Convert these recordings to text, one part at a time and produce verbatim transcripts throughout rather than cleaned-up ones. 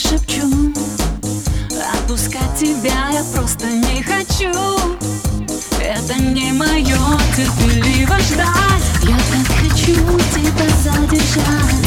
шепчу, отпускать тебя я просто не хочу. Это не мое терпеливо ждать. Я так хочу тебя задержать.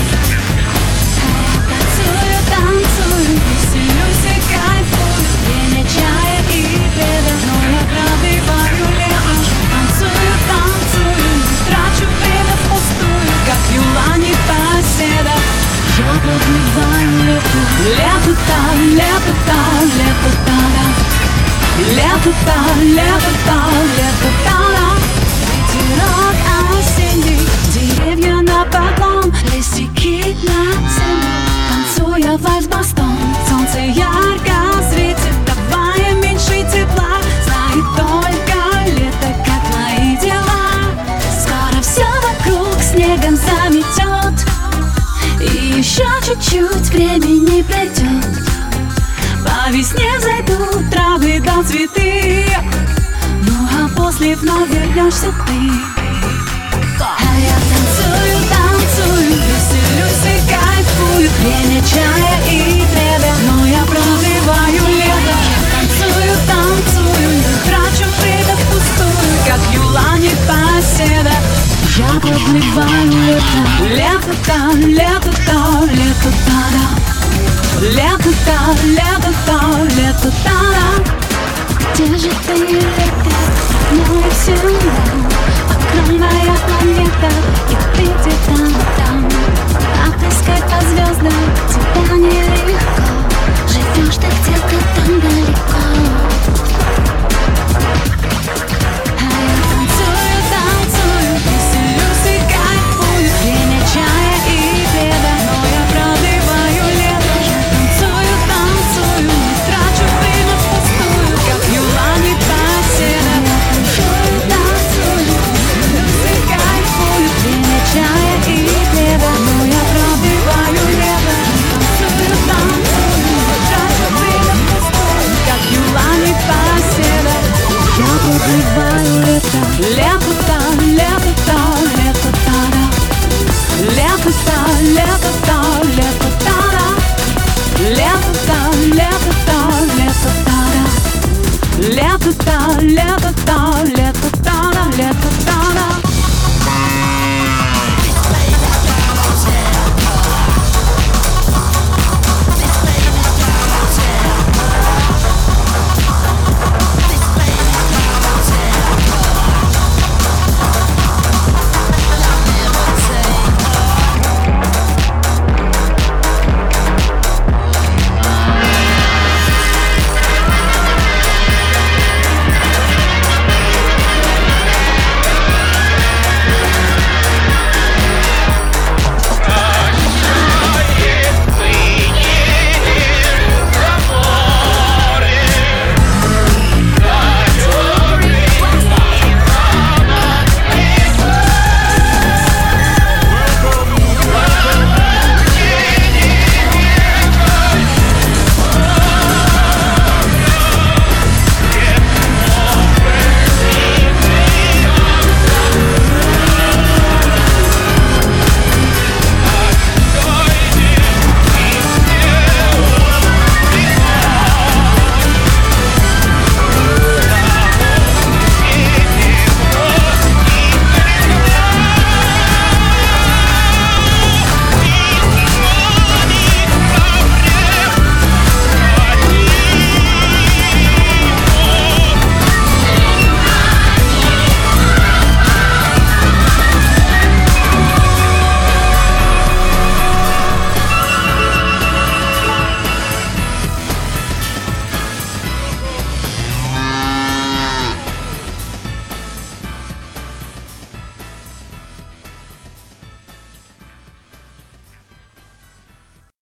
Танцую, танцую, веселюсь и кайфую. Время чая и хлеба, но я пробиваю лето. Танцую, танцую, трачу время впустую, как юла непоседа. Я подливаю лето, лето-то, лето-то, лето-то, лето-то, лето-то, лето-то. Ветерок осенний, деревья на поклон, лесики на землю. Танцуя вальс-бастон, солнце ярко светит, давая меньше тепла. Знает только лето, как мои дела. Скоро все вокруг снегом заметет, и еще чуть-чуть времени пройдет. По весне взойдут травы да цветы, ну а после вновь вернешься ты. А я танцую, танцую, веселюсь и кайфую. Время чая и хлеба, но я пробиваю лето. Танцую, танцую, не трачу время впустую, как юла непоседа. Я подливаю лето, лето-то, лето-то, лето-то, лето-то, лето-то, лето-то. Где же ты, лето, мой всегда? Огромная планета, и ты где-то там. Отыскать по звездам тебя нелегко. Живешь ты где-то там далеко. А я танцую, танцую, веселюсь и кайфую. Время чая и хлеба, но я пробиваю лето. Я танцую, танцую, не трачу время впустую, как юла непоседа. Я танцую, танцую, веселюсь и кайфую. Время чая и хлеба, но я пробиваю лето. Танцую, танцую, не трачу время впустую, как юла непоседа. Я подливаю лето, лето-то, лето-то, лето-то, лето-то, лето-то, лето-то, лето-то, лето-то, лето-то, лето-то, лето-то.